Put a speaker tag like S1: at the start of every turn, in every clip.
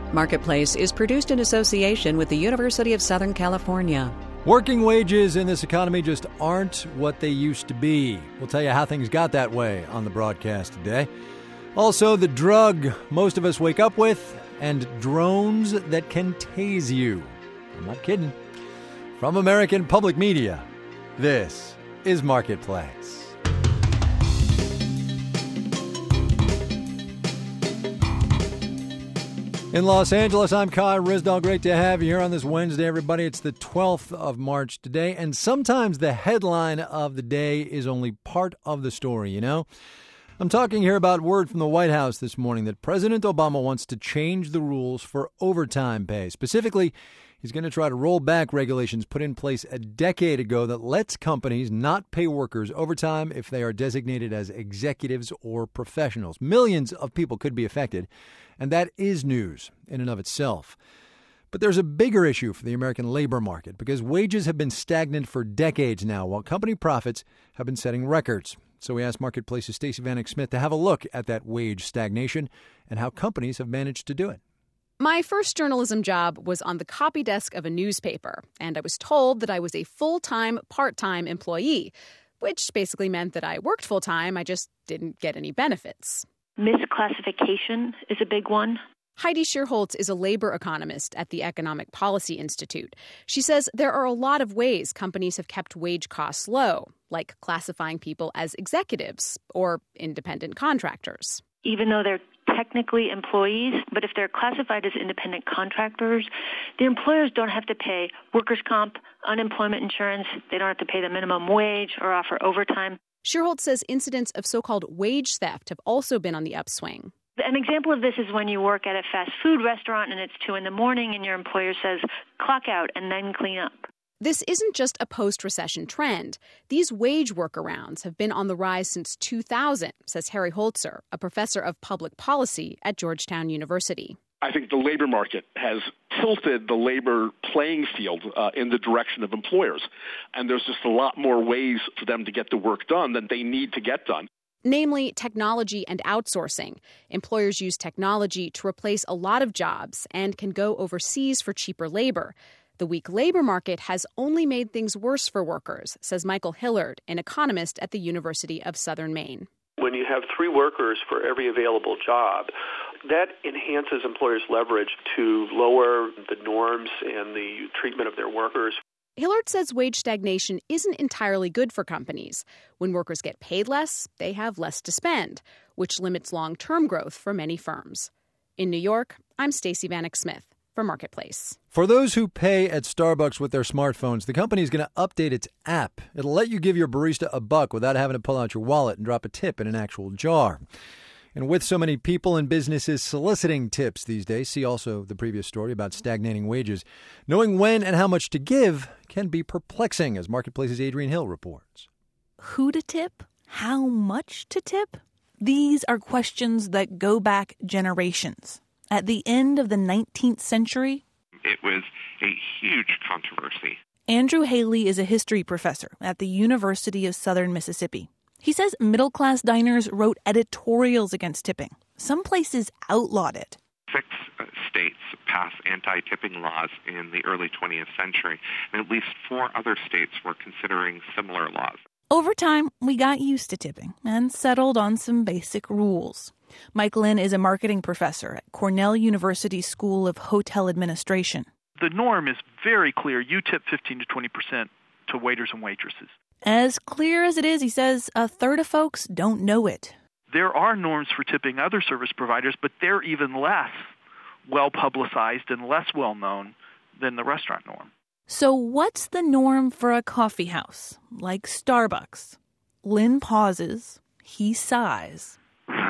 S1: Marketplace is produced in association with the University of Southern California.
S2: Working wages in this economy just aren't what they used to be. We'll tell you how things got that way on the broadcast today. Also, the drug most of us wake up with and drones that can tase you. I'm not kidding. From American Public Media, this is Marketplace. In Los Angeles, I'm Kai Ryssdal. Great to have you here on this Wednesday, everybody. It's the 12th of March today, and sometimes the headline of the day is only part of the story, you know? I'm talking here about word from the White House this morning that President Obama wants to change the rules for overtime pay. Specifically, he's going to try to roll back regulations put in place a decade ago that lets companies not pay workers overtime if they are designated as executives or professionals. Millions of people could be affected, and that is news in and of itself. But there's a bigger issue for the American labor market because wages have been stagnant for decades now, while company profits have been setting records. So we asked Marketplace's Stacey Vanek Smith to have a look at that wage stagnation and how companies have managed to do it.
S3: My first journalism job was on the copy desk of a newspaper, and I was told that I was a full-time, part-time employee, which basically meant that I worked full-time, I just didn't get any benefits.
S4: Misclassification is a big one.
S3: Heidi Shierholz is a labor economist at the Economic Policy Institute. She says there are a lot of ways companies have kept wage costs low, like classifying people as executives or independent contractors.
S4: Even though they're technically employees, but if they're classified as independent contractors, the employers don't have to pay workers' comp, unemployment insurance, they don't have to pay the minimum wage or offer overtime.
S3: Shierholz says incidents of so-called wage theft have also been on the upswing.
S4: An example of this is when you work at a fast food restaurant and it's 2 a.m. and your employer says, clock out and then clean up.
S3: This isn't just a post-recession trend. These wage workarounds have been on the rise since 2000, says Harry Holzer, a professor of public policy at Georgetown University.
S5: I think the labor market has tilted the labor playing field in the direction of employers. And there's just a lot more ways for them to get the work done than they need to get done.
S3: Namely, technology and outsourcing. Employers use technology to replace a lot of jobs and can go overseas for cheaper labor. The weak labor market has only made things worse for workers, says Michael Hillard, an economist at the University of Southern Maine.
S6: When you have 3 workers for every available job, that enhances employers' leverage to lower the norms and the treatment of their workers.
S3: Hillard says wage stagnation isn't entirely good for companies. When workers get paid less, they have less to spend, which limits long-term growth for many firms. In New York, I'm Stacey Vanek Smith for Marketplace.
S2: For those who pay at Starbucks with their smartphones, the company is going to update its app. It'll let you give your barista a buck without having to pull out your wallet and drop a tip in an actual jar. And with so many people and businesses soliciting tips these days, see also the previous story about stagnating wages, knowing when and how much to give can be perplexing, as Marketplace's Adrienne Hill reports.
S7: Who to tip? How much to tip? These are questions that go back generations. At the end of the 19th century,
S8: it was a huge controversy.
S7: Andrew Haley is a history professor at the University of Southern Mississippi. He says middle-class diners wrote editorials against tipping. Some places outlawed it.
S8: 6 states passed anti-tipping laws in the early 20th century, and at least 4 other states were considering similar laws.
S7: Over time, we got used to tipping and settled on some basic rules. Mike Lynn is a marketing professor at Cornell University School of Hotel Administration.
S9: The norm is very clear. You tip 15 to 20% to waiters and waitresses.
S7: As clear as it is, he says, a third of folks don't know it.
S9: There are norms for tipping other service providers, but they're even less well-publicized and less well-known than the restaurant norm.
S7: So what's the norm for a coffee house, like Starbucks? Lynn pauses. He sighs.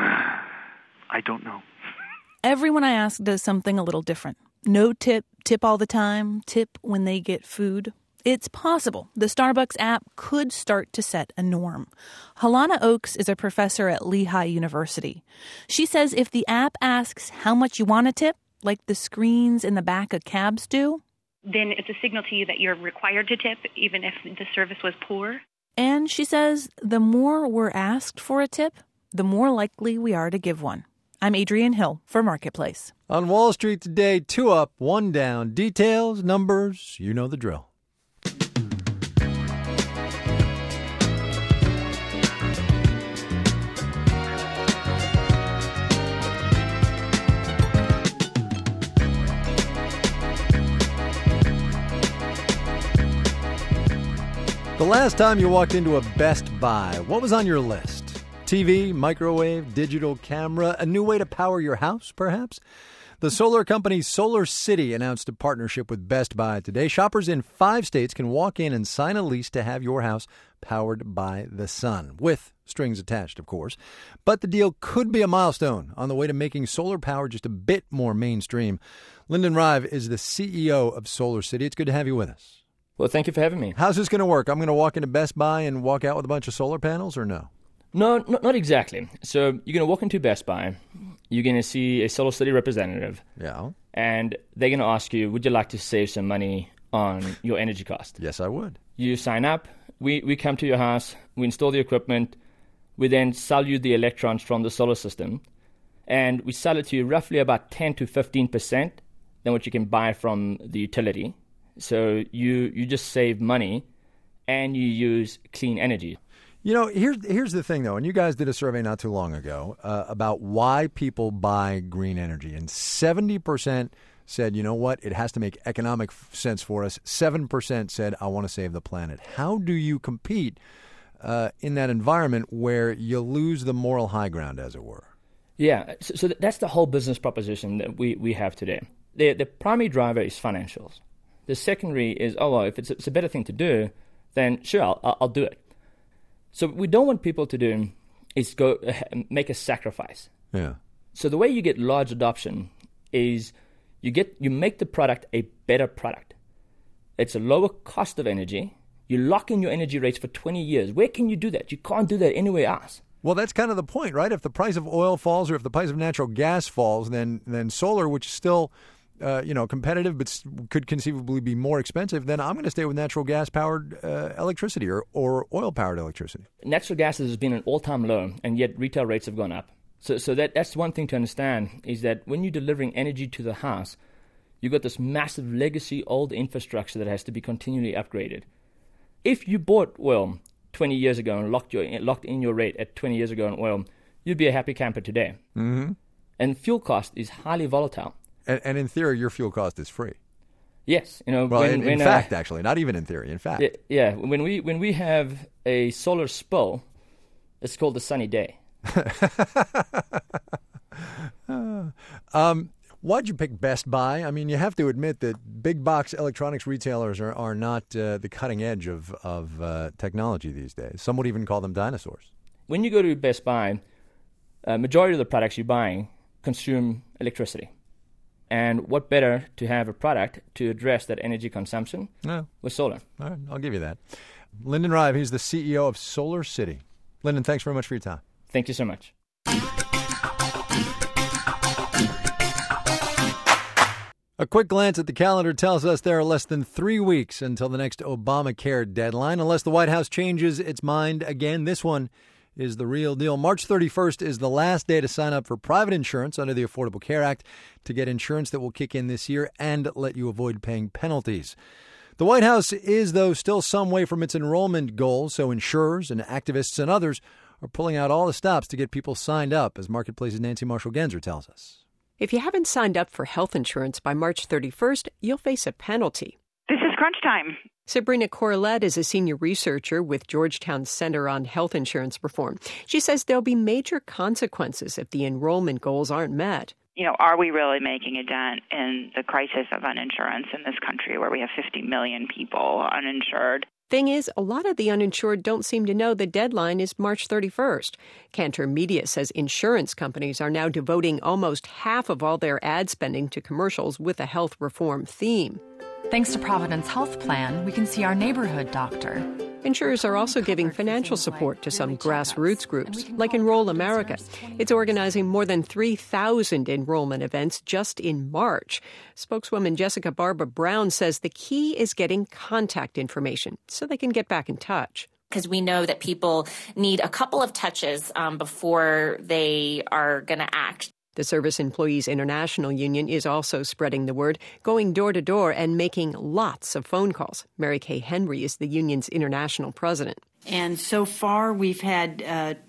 S9: I don't know.
S7: Everyone I ask does something a little different. No tip, tip all the time, tip when they get food. It's possible the Starbucks app could start to set a norm. Halana Oaks is a professor at Lehigh University. She says if the app asks how much you want to tip, like the screens in the back of cabs do,
S10: then it's a signal to you that you're required to tip, even if the service was poor.
S7: And she says the more we're asked for a tip, the more likely we are to give one. I'm Adrienne Hill for Marketplace.
S2: On Wall Street today, 2 up, 1 down. Details, numbers, you know the drill. The last time you walked into a Best Buy, what was on your list? TV, microwave, digital camera, a new way to power your house, perhaps? The solar company SolarCity announced a partnership with Best Buy today. Shoppers in 5 states can walk in and sign a lease to have your house powered by the sun, with strings attached, of course. But the deal could be a milestone on the way to making solar power just a bit more mainstream. Lyndon Rive is the CEO of SolarCity. It's good to have you with us.
S11: Well, thank you for having me.
S2: How's this going to work? I'm going to walk into Best Buy and walk out with a bunch of solar panels, or no?
S11: No, not exactly. So you're going to walk into Best Buy. You're going to see a SolarCity representative.
S2: Yeah.
S11: And they're going to ask you, would you like to save some money on your energy cost?
S2: Yes, I would.
S11: You sign up. We come to your house. We install the equipment. We then sell you the electrons from the solar system. And we sell it to you roughly about 10 to 15% than what you can buy from the utility. So you just save money and you use clean energy.
S2: You know, here's the thing, though, and you guys did a survey not too long ago about why people buy green energy, and 70% said, you know what, it has to make economic sense for us. 7% said, I want to save the planet. How do you compete in that environment where you lose the moral high ground, as it were?
S11: Yeah, so that's the whole business proposition that we have today. The primary driver is financials. The secondary is, if it's a better thing to do, then sure, I'll do it. So what we don't want people to do is go make a sacrifice.
S2: Yeah.
S11: So the way you get large adoption is you make the product a better product. It's a lower cost of energy. You lock in your energy rates for 20 years. Where can you do that? You can't do that anywhere else.
S2: Well, that's kind of the point, right? If the price of oil falls or if the price of natural gas falls, then solar, which is still competitive, but could conceivably be more expensive, then I'm going to stay with natural gas-powered electricity or oil-powered electricity.
S11: Natural gas has been an all-time low, and yet retail rates have gone up. So that's one thing to understand, is that when you're delivering energy to the house, you've got this massive legacy old infrastructure that has to be continually upgraded. If you bought oil 20 years ago and locked in your rate at 20 years ago on oil, you'd be a happy camper today.
S2: Mm-hmm.
S11: And fuel cost is highly volatile.
S2: And in theory, your fuel cost is free.
S11: Yes,
S2: Well, in fact, actually, not even in theory. In fact,
S11: yeah. When we have a solar spill, it's called a sunny day.
S2: Why'd you pick Best Buy? I mean, you have to admit that big box electronics retailers are not the cutting edge of technology these days. Some would even call them dinosaurs.
S11: When you go to Best Buy, majority of the products you're buying consume electricity. And what better to have a product to address that energy consumption with solar?
S2: All right, I'll give you that. Lyndon Rive, he's the CEO of SolarCity. Lyndon, thanks very much for your time.
S11: Thank you so much.
S2: A quick glance at the calendar tells us there are less than 3 weeks until the next Obamacare deadline. Unless the White House changes its mind again, this one is the real deal. March 31st is the last day to sign up for private insurance under the Affordable Care Act to get insurance that will kick in this year and let you avoid paying penalties. The White House is, though, still some way from its enrollment goals, so insurers and activists and others are pulling out all the stops to get people signed up, as Marketplace's Nancy Marshall-Genzer tells us.
S1: If you haven't signed up for health insurance by March 31st, you'll face a penalty.
S12: This is crunch time.
S1: Sabrina Corlett is a senior researcher with Georgetown's Center on Health Insurance Reform. She says there'll be major consequences if the enrollment goals aren't met.
S12: Are we really making a dent in the crisis of uninsurance in this country where we have 50 million people uninsured?
S1: Thing is, a lot of the uninsured don't seem to know the deadline is March 31st. Cantor Media says insurance companies are now devoting almost half of all their ad spending to commercials with a health reform theme.
S13: Thanks to Providence Health Plan, we can see our neighborhood doctor.
S1: Insurers are also giving financial support to some grassroots groups, like Enroll America. It's organizing more than 3,000 enrollment events just in March. Spokeswoman Jessica Barba Brown says the key is getting contact information so they can get back in touch.
S14: Because we know that people need a couple of touches before they are going to act.
S1: The Service Employees International Union is also spreading the word, going door to door and making lots of phone calls. Mary Kay Henry is the union's international president.
S14: And so far, we've had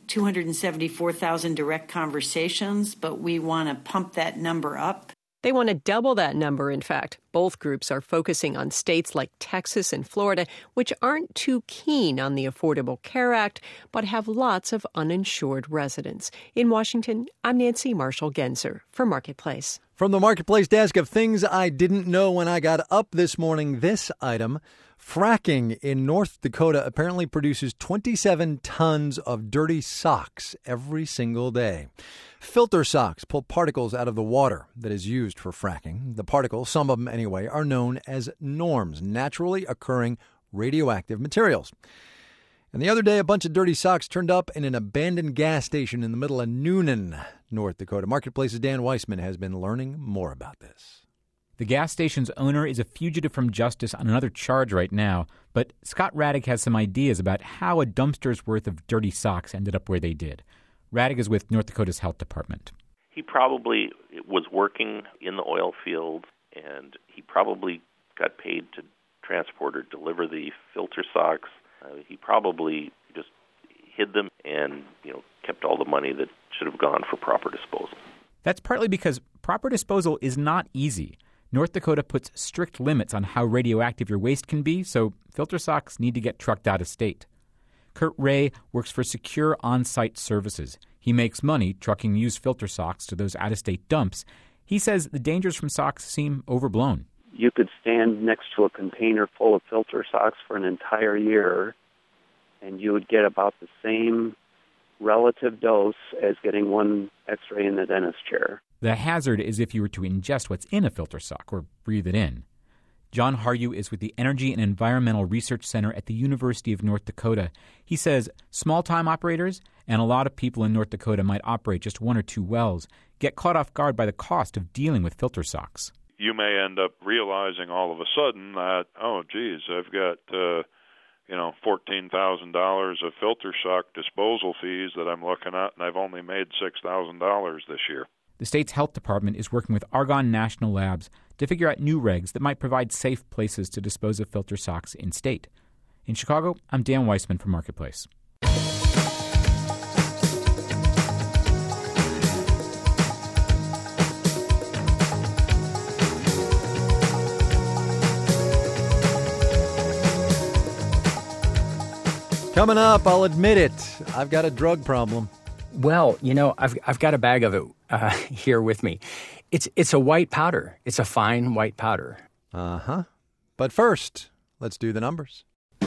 S14: 274,000 direct conversations, but we want to pump that number up.
S1: They want to double that number, in fact. Both groups are focusing on states like Texas and Florida, which aren't too keen on the Affordable Care Act, but have lots of uninsured residents. In Washington, I'm Nancy Marshall-Genzer for Marketplace.
S2: From the Marketplace desk of things I didn't know when I got up this morning, this item: fracking in North Dakota apparently produces 27 tons of dirty socks every single day. Filter socks pull particles out of the water that is used for fracking. The particles, some of them anyway, are known as norms, naturally occurring radioactive materials. And the other day, a bunch of dirty socks turned up in an abandoned gas station in the middle of Noonan, North Dakota. Marketplace's Dan Weissman has been learning more about this.
S15: The gas station's owner is a fugitive from justice on another charge right now, but Scott Raddick has some ideas about how a dumpster's worth of dirty socks ended up where they did. Raddick is with North Dakota's Health Department.
S16: He probably was working in the oil field, and he probably got paid to transport or deliver the filter socks. He probably just hid them and, kept all the money that should have gone for proper disposal.
S15: That's partly because proper disposal is not easy. North Dakota puts strict limits on how radioactive your waste can be, so filter socks need to get trucked out of state. Kurt Ray works for Secure On-Site Services. He makes money trucking used filter socks to those out-of-state dumps. He says the dangers from socks seem overblown.
S17: You could stand next to a container full of filter socks for an entire year, and you would get about the same relative dose as getting one X-ray in the dentist chair.
S15: The hazard is if you were to ingest what's in a filter sock or breathe it in. John Haryu is with the Energy and Environmental Research Center at the University of North Dakota. He says small-time operators and a lot of people in North Dakota might operate just one or two wells, get caught off guard by the cost of dealing with filter socks.
S18: You may end up realizing all of a sudden that, I've got, $14,000 of filter sock disposal fees that I'm looking at, and I've only made $6,000 this year.
S15: The state's health department is working with Argonne National Labs to figure out new regs that might provide safe places to dispose of filter socks in state. In Chicago, I'm Dan Weissman for Marketplace.
S2: Coming up, I'll admit it, I've got a drug problem.
S19: Well, I've got a bag of it here with me. It's a white powder. It's a fine white powder.
S2: Uh-huh. But first, let's do the numbers.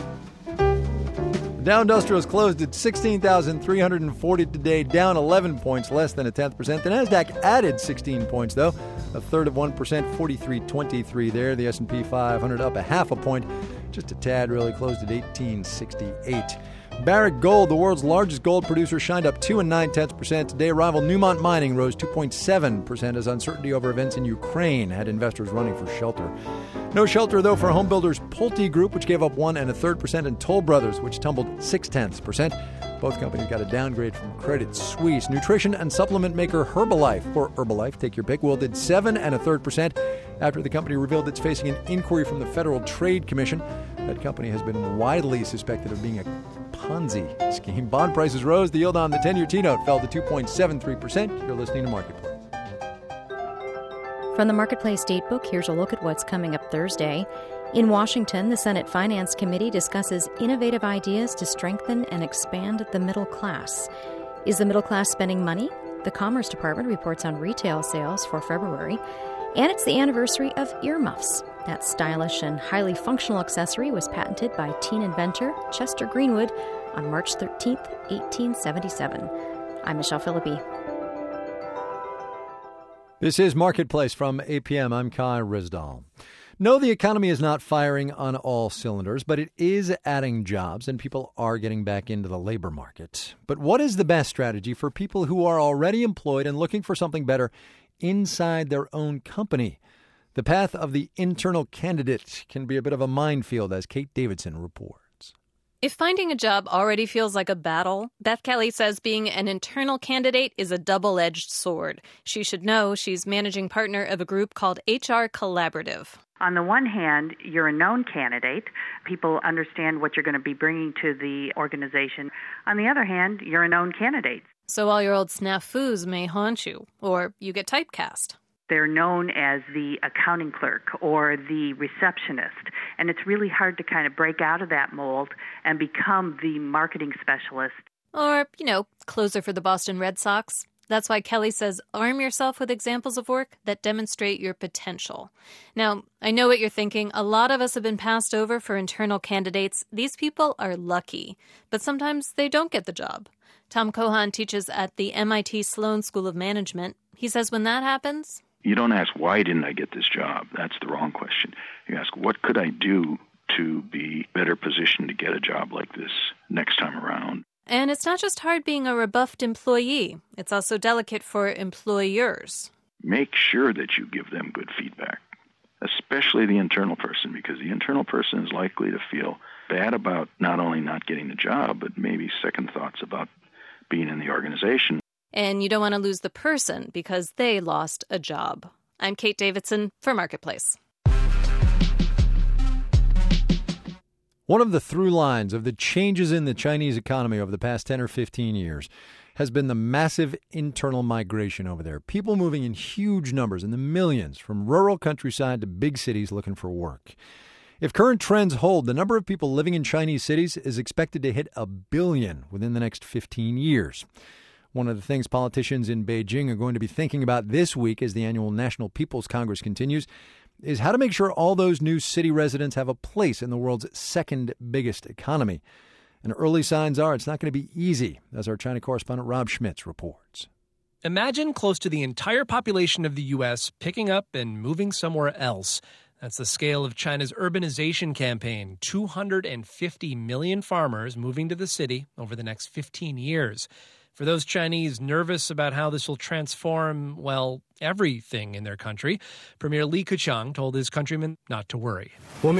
S2: The Dow Industrials closed at 16,340 today, down 11 points, less than 0.1%. The Nasdaq added 16 points, though, 1/3%, 43.23 there. The S&P 500 up 0.5 point, just a tad, really, closed at 1868. Barrick Gold, the world's largest gold producer, shined up 2 9/10% today. Rival Newmont Mining rose 2.7% as uncertainty over events in Ukraine had investors running for shelter. No shelter, though, for homebuilders Pulte Group, which gave up 1 1/3%, and Toll Brothers, which tumbled 0.6%. Both companies got a downgrade from Credit Suisse. Nutrition and supplement maker Herbalife, or Herbalife, take your pick, did 7 1/3% after the company revealed it's facing an inquiry from the Federal Trade Commission. That company has been widely suspected of being a Ponzi scheme. Bond prices rose. The yield on the 10-year T-note fell to 2.73%. You're listening to Marketplace.
S20: From the Marketplace Datebook, here's a look at what's coming up Thursday. In Washington, the Senate Finance Committee discusses innovative ideas to strengthen and expand the middle class. Is the middle class spending money? The Commerce Department reports on retail sales for February. And it's the anniversary of earmuffs. That stylish and highly functional accessory was patented by teen inventor Chester Greenwood on March 13, 1877. I'm Michelle Philippi.
S2: This is Marketplace from APM. I'm Kai Rizdal. No, the economy is not firing on all cylinders, but it is adding jobs and people are getting back into the labor market. But what is the best strategy for people who are already employed and looking for something better inside their own company? The path of the internal candidate can be a bit of a minefield, as Kate Davidson reports.
S21: If finding a job already feels like a battle, Beth Kelly says being an internal candidate is a double-edged sword. She should know she's managing partner of a group called HR Collaborative.
S22: On the one hand, you're a known candidate. People understand what you're going to be bringing to the organization. On the other hand, you're a known candidate.
S21: So all your old snafus may haunt you, or you get typecast.
S22: They're known as the accounting clerk or the receptionist, and it's really hard to kind of break out of that mold and become the marketing specialist.
S21: Or, closer for the Boston Red Sox. That's why Kelly says arm yourself with examples of work that demonstrate your potential. Now, I know what you're thinking. A lot of us have been passed over for internal candidates. These people are lucky, but sometimes they don't get the job. Tom Cohan teaches at the MIT Sloan School of Management. He says when that happens,
S23: you don't ask, why didn't I get this job? That's the wrong question. You ask, what could I do to be better positioned to get a job like this next time around?
S21: And it's not just hard being a rebuffed employee. It's also delicate for employers.
S23: Make sure that you give them good feedback, especially the internal person, because the internal person is likely to feel bad about not only not getting the job, but maybe second thoughts about being in the organization.
S21: And you don't want to lose the person because they lost a job. I'm Kate Davidson for Marketplace.
S2: One of the through lines of the changes in the Chinese economy over the past 10 or 15 years has been the massive internal migration over there. People moving in huge numbers, in the millions, from rural countryside to big cities looking for work. If current trends hold, the number of people living in Chinese cities is expected to hit 1 billion within the next 15 years. One of the things politicians in Beijing are going to be thinking about this week as the annual National People's Congress continues is how to make sure all those new city residents have a place in the world's second biggest economy. And early signs are it's not going to be easy, as our China correspondent Rob Schmitz reports.
S24: Imagine close to the entire population of the U.S. picking up and moving somewhere else. That's the scale of China's urbanization campaign, 250 million farmers moving to the city over the next 15 years. For those Chinese nervous about how this will transform, well, everything in their country, Premier Li Keqiang told his countrymen not to worry.
S25: We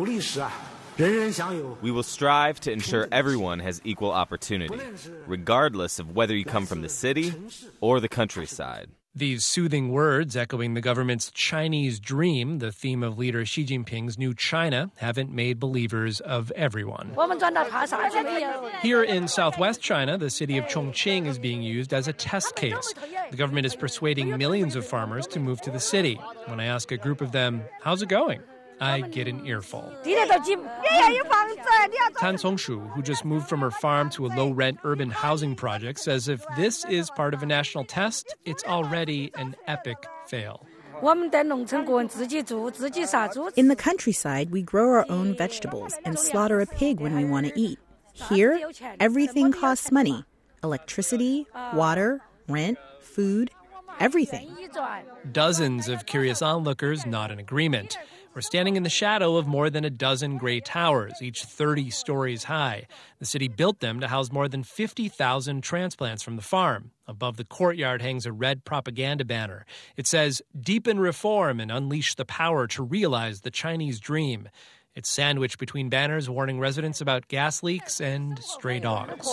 S25: will strive to ensure everyone has equal opportunity, regardless of whether you come from the city or the countryside.
S24: These soothing words, echoing the government's Chinese dream, the theme of leader Xi Jinping's New China, haven't made believers of everyone. Here in southwest China, the city of Chongqing is being used as a test case. The government is persuading millions of farmers to move to the city. When I ask a group of them, how's it going? I get an earful. Tan Songshu, who just moved from her farm to a low-rent urban housing project, says if this is part of a national test, it's already an epic fail.
S26: In the countryside, we grow our own vegetables and slaughter a pig when we want to eat. Here, everything costs money. Electricity, water, rent, food, everything.
S24: Dozens of curious onlookers not in agreement. We're standing in the shadow of more than a dozen gray towers, each 30 stories high. The city built them to house more than 50,000 transplants from the farm. Above the courtyard hangs a red propaganda banner. It says, "Deepen reform and unleash the power to realize the Chinese dream." It's sandwiched between banners warning residents about gas leaks and stray dogs.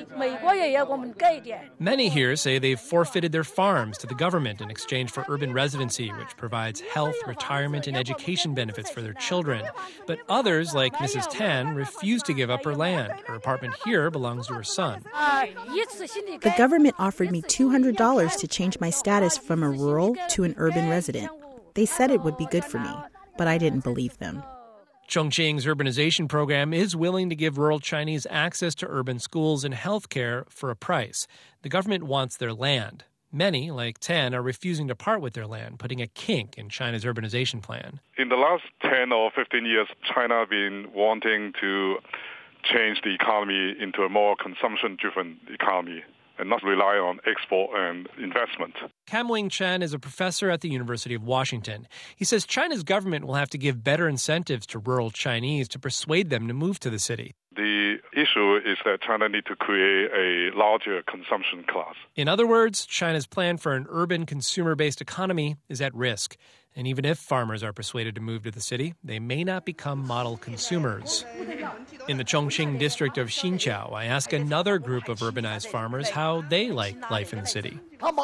S24: Many here say they've forfeited their farms to the government in exchange for urban residency, which provides health, retirement, and education benefits for their children. But others, like Mrs. Tan, refuse to give up her land. Her apartment here belongs to her son.
S26: The government offered me $200 to change my status from a rural to an urban resident. They said it would be good for me, but I didn't believe them.
S24: Chongqing's urbanization program is willing to give rural Chinese access to urban schools and health care for a price. The government wants their land. Many, like Tan, are refusing to part with their land, putting a kink in China's urbanization plan.
S18: In the last 10 or 15 years, China has been wanting to change the economy into a more consumption-driven economy and not rely on export and investment.
S24: Kam Wing-Chen is a professor at the University of Washington. He says China's government will have to give better incentives to rural Chinese to persuade them to move to the city.
S18: The issue is that China needs to create a larger consumption class.
S24: In other words, China's plan for an urban consumer-based economy is at risk. And even if farmers are persuaded to move to the city, they may not become model consumers. In the Chongqing district of Xinqiao, I ask another group of urbanized farmers how they like life in the city.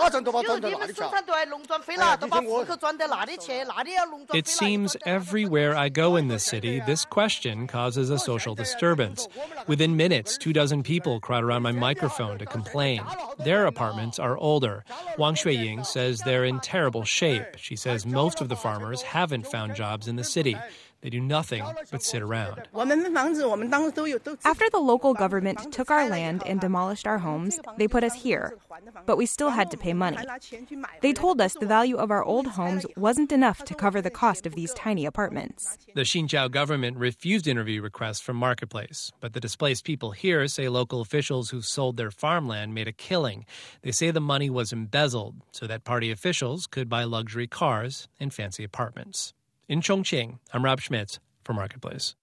S24: It seems everywhere I go in this city, this question causes a social disturbance. Within minutes, 24 people crowd around my microphone to complain. Their apartments are older. Wang Xueying says they're in terrible shape. She says most of the farmers haven't found jobs in the city. They do nothing but sit around.
S3: After the local government took our land and demolished our homes, they put us here. But we still had to pay money. They told us the value of our old homes wasn't enough to cover the cost of these tiny apartments.
S24: The Xinjiao government refused interview requests from Marketplace, but the displaced people here say local officials who sold their farmland made a killing. They say the money was embezzled so that party officials could buy luxury cars and fancy apartments. In Chongqing, I'm Rob Schmitz for Marketplace.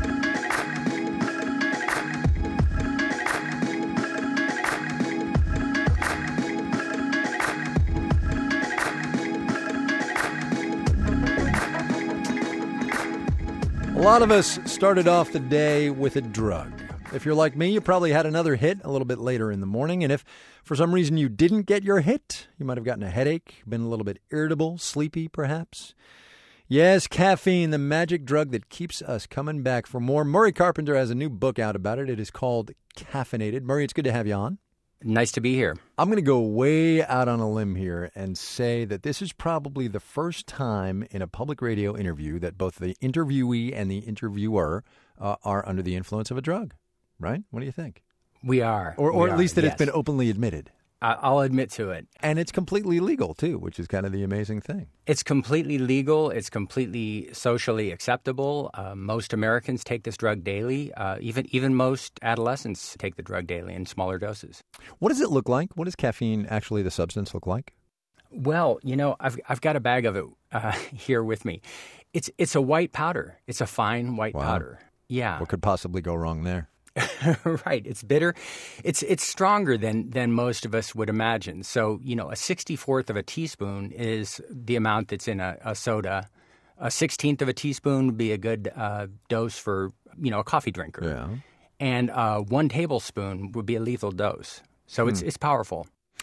S2: A lot of us started off the day with a drug. If you're like me, you probably had another hit a little bit later in the morning. And if for some reason you didn't get your hit, you might have gotten a headache, been a little bit irritable, sleepy perhaps. Yes, caffeine, the magic drug that keeps us coming back for more. Murray Carpenter has a new book out about it. It is called Caffeinated. Murray, it's good to have you on.
S19: Nice to be here.
S2: I'm going to go way out on a limb here and say that this is probably the first time in a public radio interview that both the interviewee and the interviewer are under the influence of a drug, right? What do you think?
S19: We are.
S2: Or at least that it's been openly admitted.
S19: I'll admit to it.
S2: And it's completely legal, too, which is kind of the amazing thing.
S19: It's completely legal. It's completely socially acceptable. Most Americans take this drug daily. Even most adolescents take the drug daily in smaller doses.
S2: What does it look like? What does caffeine, actually, the substance, look like?
S19: Well, I've got a bag of it here with me. It's a white powder. It's a fine white powder. Yeah.
S2: What could possibly go wrong there?
S19: Right. It's bitter. It's stronger than most of us would imagine. So, a 64th of a teaspoon is the amount that's in a soda. A 16th of a teaspoon would be a good dose for, a coffee drinker.
S2: Yeah.
S19: And 1 tablespoon would be a lethal dose. So it's powerful.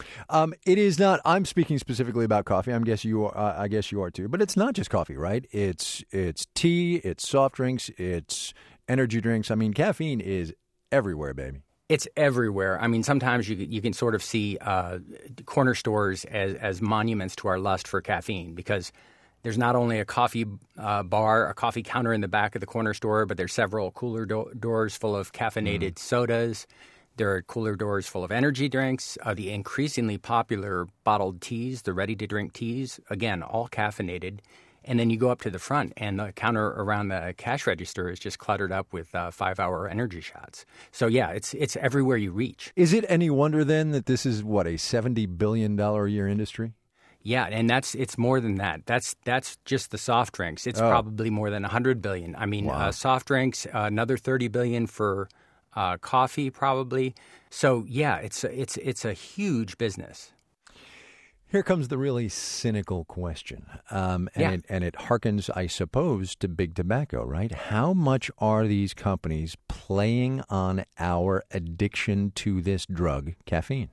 S2: It is not. I'm speaking specifically about coffee. I guess you are too. But it's not just coffee, right? It's tea. It's soft drinks. It's energy drinks. I mean, caffeine is everywhere, baby.
S19: It's everywhere. I mean, sometimes you can sort of see corner stores as monuments to our lust for caffeine because there's not only a coffee bar, a coffee counter in the back of the corner store, but there's several cooler doors full of caffeinated sodas. There are cooler doors full of energy drinks, the increasingly popular bottled teas, the ready-to-drink teas, again, all caffeinated. And then you go up to the front, and the counter around the cash register is just cluttered up with 5-hour energy shots. So, yeah, it's everywhere you reach.
S2: Is it any wonder, then, that this is, a $70 billion a year industry?
S19: Yeah, and it's more than that. That's just the soft drinks. It's probably more than $100 billion. I mean, soft drinks, another $30 billion for coffee, probably. So, yeah, it's a huge business.
S2: Here comes the really cynical question, and it harkens, I suppose, to big tobacco, right? How much are these companies playing on our addiction to this drug, caffeine?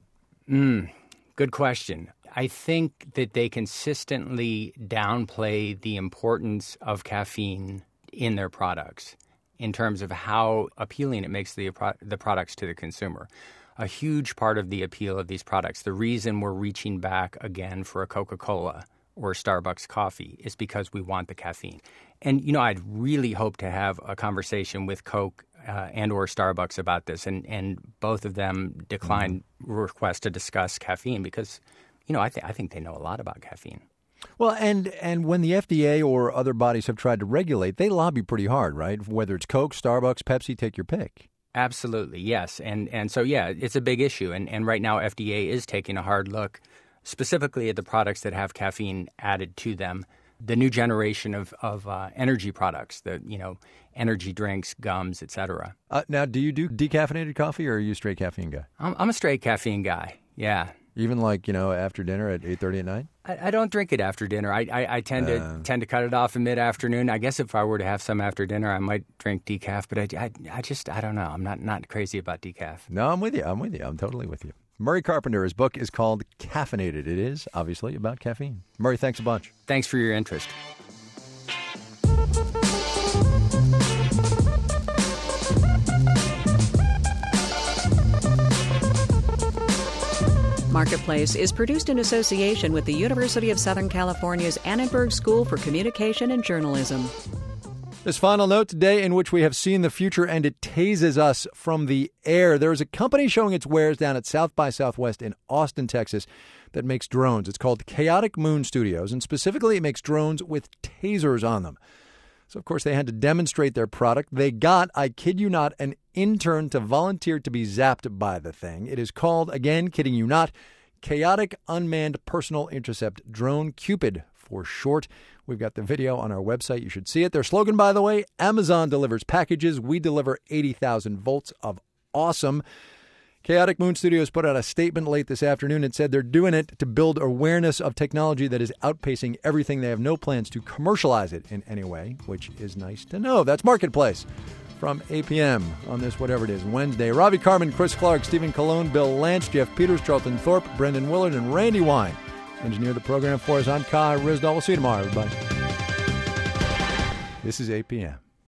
S19: Good question. I think that they consistently downplay the importance of caffeine in their products in terms of how appealing it makes the products to the consumer. A huge part of the appeal of these products, the reason we're reaching back again for a Coca-Cola or a Starbucks coffee is because we want the caffeine. And, I'd really hope to have a conversation with Coke and or Starbucks about this. And both of them declined requests to discuss caffeine because, I think they know a lot about caffeine.
S2: Well, and when the FDA or other bodies have tried to regulate, they lobby pretty hard, right? Whether it's Coke, Starbucks, Pepsi, take your pick.
S19: Absolutely, yes. And so, yeah, it's a big issue. And right now, FDA is taking a hard look specifically at the products that have caffeine added to them. The new generation of energy products, energy drinks, gums, et cetera.
S2: Now, do you do decaffeinated coffee or are you a straight caffeine guy?
S19: I'm a straight caffeine guy, yeah.
S2: Even like, after dinner at 8:30 at night?
S19: I don't drink it after dinner. I tend to cut it off in mid-afternoon. I guess if I were to have some after dinner, I might drink decaf. But I don't know. I'm not crazy about decaf.
S2: No, I'm with you. I'm totally with you. Murray Carpenter, his book is called Caffeinated. It is, obviously, about caffeine. Murray, thanks a bunch.
S19: Thanks for your interest.
S1: Marketplace is produced in association with the University of Southern California's Annenberg School for Communication and Journalism.
S2: This final note today, in which we have seen the future and it tases us from the air. There is a company showing its wares down at South by Southwest in Austin, Texas, that makes drones. It's called Chaotic Moon Studios, and specifically it makes drones with tasers on them. So, of course, they had to demonstrate their product. They got, I kid you not, an intern to volunteer to be zapped by the thing. It is called, again, kidding you not, Chaotic Unmanned Personal Intercept Drone, Cupid for short. We've got the video on our website. You should see it. Their slogan, by the way, Amazon delivers packages. We deliver 80,000 volts of awesome. Chaotic Moon Studios put out a statement late this afternoon and said they're doing it to build awareness of technology that is outpacing everything. They have no plans to commercialize it in any way, which is nice to know. That's Marketplace from 8 p.m. on this, whatever it is, Wednesday. Ravi Carmen, Chris Clark, Stephen Colon, Bill Lance, Jeff Peters, Charlton Thorpe, Brendan Willard, and Randy Wine engineered the program for us. I'm Kai Ryssdal. We'll see you tomorrow, everybody. This is 8 p.m.